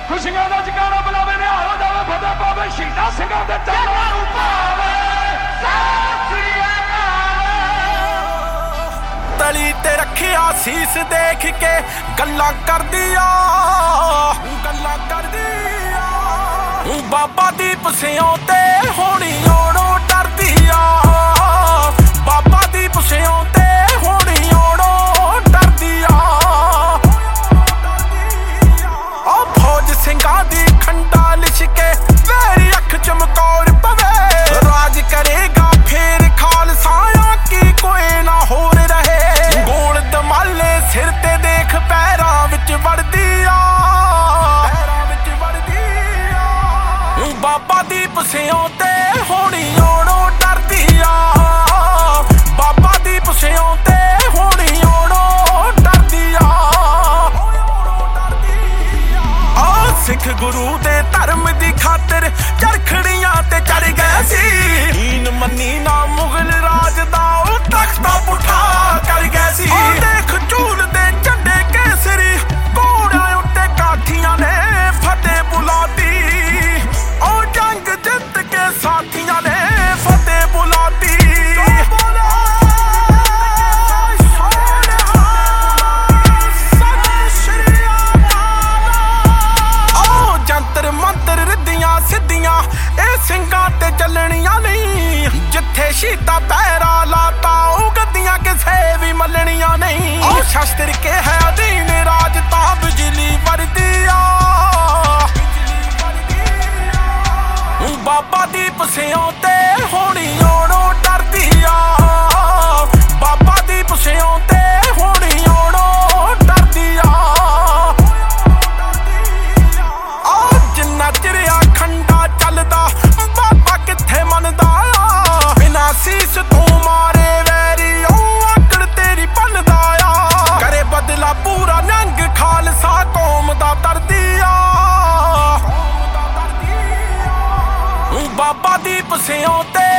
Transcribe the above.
ਖੁਸ਼ੀਆਂ ਦਾ ਜਗਾਣਾ ਬੁਲਾਵੇ ਨਿਹਾਲ ਹੋ ਜਾਵੇ ਫਤਿਹ ਪਾਵੇ ਸ਼ਹੀਦਾਂ ਸਿੰਘਾਂ ਦੇ ਚਰਨਾਂ ਨੂੰ ਪਾਵੇ ਤਲੀ ਤੇ ਰੱਖਿਆ ਸੀਸ ਦੇਖ ਕੇ ਗੱਲਾਂ ਕਰਦੀ ਆ ਬਾਬਾ ਦੀਪ ਸਿਉਂ ਤੇ ਹੋਣੀ ਓੜੋਂ ਡਰਦੀ ਆ ਬਾਬਾ ਦੀਪ ਸਿਉਂ ਤੇ ਹੋਣੀ ਓੜੋਂ ਡਰਦੀ ਆ ਉਹ ਫੌਜ ਸਿੰਘਾਂ ਦੀ ਖੰਡਾ ਲਿਸ਼ਕੇ ਮੇਰੀ ਅੱਖ ਚਮਕੌਰ ਪਵੇ ਰਾਜ ਕਰੇਗਾ ਫੇਰ ਖਾਲਸਾ ਕੀ ਕੋਈ ਨਾ ਹੋਰ ਰਹੇ ਗੋਲ ਦਮਾਲੇ ਸਿਰ ਤੇ ਦੇਖ ਪੈਰਾਂ ਵਿੱਚ ਵੜਦੀ ਆ ਬਾਬਾ ਦੀਪ ਸਿਉਂ ਤੇ ਹੋਣੀ ਓੜੋਂ ਡਰਦੀ ਆ ਬਾਬਾ ਦੀਪ ਸਿਉਂ ਤੇ ਹੋਣੀ ਓੜੋਂ ਡਰਦੀ ਆ ਸਿੱਖ ਗੁਰੂ ਦੇ ਧਰਮ ਦੀ ਖਾਤਰ ਚਰਖੜੀਆਂ ਤੇ ਚੜ ਗਏ ਸੀ ਹੀਨ ਮੰਨੀ ਨਾ ਮੁਗਲ ਰਾਜ ਦਾ ਉਹ ਤਖਤਾ ਪੁੱਠਾ ਕਰ ਗਏ ਸੀ ਦੇਖ ਝੂਲ ਦੇ ਝੰਡੇ ਕੇਸਰੀ ਘੋੜਿਆਂ ਉੱਤੇ ਕਾਠੀਆਂ ਨੇ ਫਤਿਹ ਬੁਲਾਤੀ ਉਹ ਜੰਗ ਜਿੱਤ ਕੇ ਸਾਥੀਆਂ ਨੇ ਫਤਿਹ ਬੁਲਾਤੀ ਉਹ ਜੰਤਰ ਮੰਤਰ ਰਿੱਧੀਆਂ ਸਿੱਧੀਆਂ ਇਹ ਸਿੰਘਾਂ ਤੇ ਚੱਲਣੀਆਂ ਨਹੀਂ ਜਿੱਥੇ ਸ਼ਹੀਦਾਂ ਪੈਰਾ ਲਾਤਾ ਉਹ ਗੱਦੀਆਂ ਕਿਸੇ ਵੀ ਮੱਲਣੀਆਂ ਨਹੀਂ ਉਹ ਸ਼ਸਤਰ ਕੇ ਹੈ ਅਧੀਨ ਰਾਜ ਤਾਂ ਬਿਜਲੀ ਵਰਦੀ ਆ ਬਾਬਾ ਦੀਪ ਸਿਉਂ ਤੇ ਹੋਣੀ ਓੜੋਂ ਡਰਦੀ ਆ ਬਾਬਾ ਦੀਪ ਸਿਉਂ ਤੇ ਹੋਣੀ ਓੜੋਂ ਡਰਦੀ ਆ ਜਿੰਨਾ ਚਿਰ ਖੰਡਾ ਚੱਲਦਾ ਬਾਬਾ ਕਿੱਥੇ ਮੰਨਦਾ ਆ ਬਿਨਾਂ ਸੀਸ ਤੂੰ ਮਾਰੇ ਵੈਰੀ ਉਹ ਆਕੜ ਤੇਰੀ ਭੰਨਦਾ ਆ ਕਰੇ ਬਦਲਾ ਪੂਰਾ ਨੰਗ ਖਾਲਸਾ ਕੌਮ ਦਾ ਦਰਦੀ ਆ ਬਾਬਾ ਦੀਪ ਸਿਉਂ ਤੇ